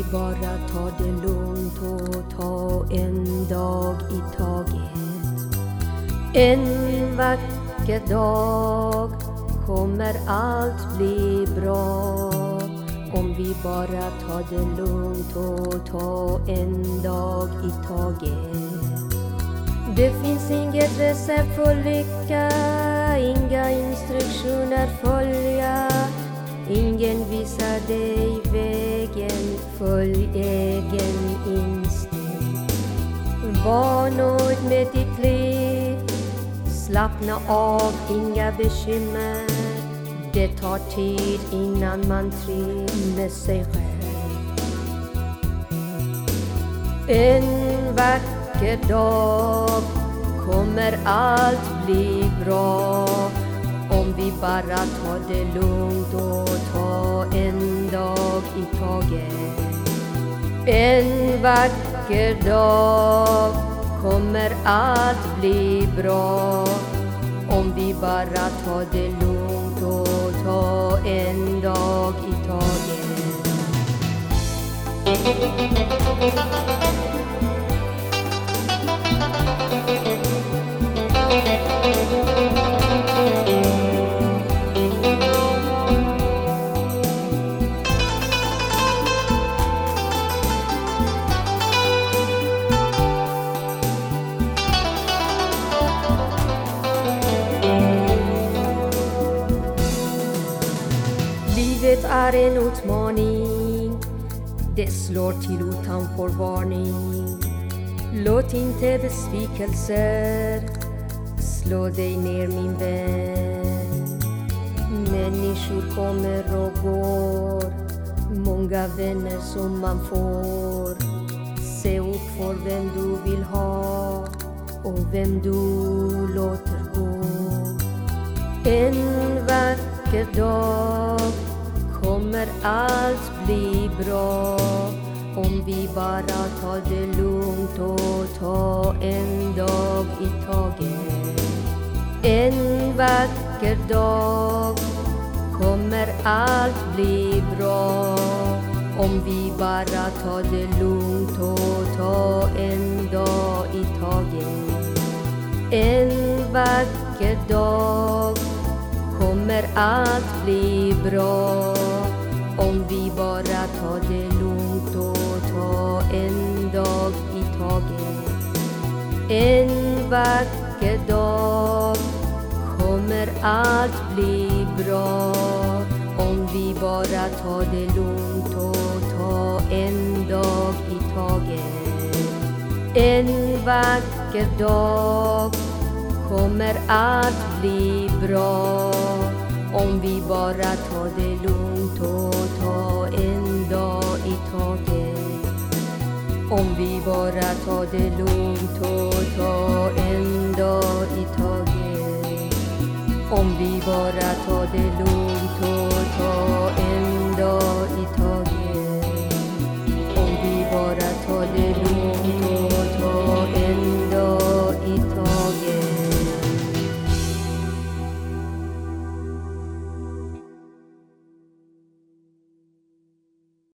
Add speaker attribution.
Speaker 1: bara ta det lugnt och ta en dag i taget. En vacker dag kommer allt bli bra. Om vi bara tar det lugnt och ta en dag i taget. Det finns inget recept för lycka, inga instruktioner följa. Ingen visar dig vägen, följ egen instinkt. Var nöjd med ditt liv, slappna av, inga bekymmer. Det tar tid innan man trivs med sig själv. En vacker dag kommer allt bli bra. Om vi bara tar det lugnt och tar en dag i taget. En vacker dag kommer allt bli bra. Om vi bara tar det lugnt och tar en dag i taget. Livet är en utmaning, det slår till utan förvarning. Låt inte besvikelser slå dig ner, min vän. Människor kommer och går, många vänner som man får. Se upp för vem du vill ha och vem du låter gå. En vacker dag kommer allt bli bra. Om vi bara tar det lugnt och tar en dag i taget. En vacker dag kommer allt bli bra. Om vi bara tar det lugnt och tar en dag i taget. En vacker dag kommer allt bli bra. Om vi bara tar det lugnt och tar en dag i taget. En vacker dag kommer allt bli bra. Om vi bara tar det lugnt och tar en dag i taget. En vacker dag kommer allt bli bra. Om vi bara tar det lugnt och tar en dag i taget. Om vi bara tar det lugnt och tar en dag i taget. Om vi bara tar det lugnt och tar en dag i taget.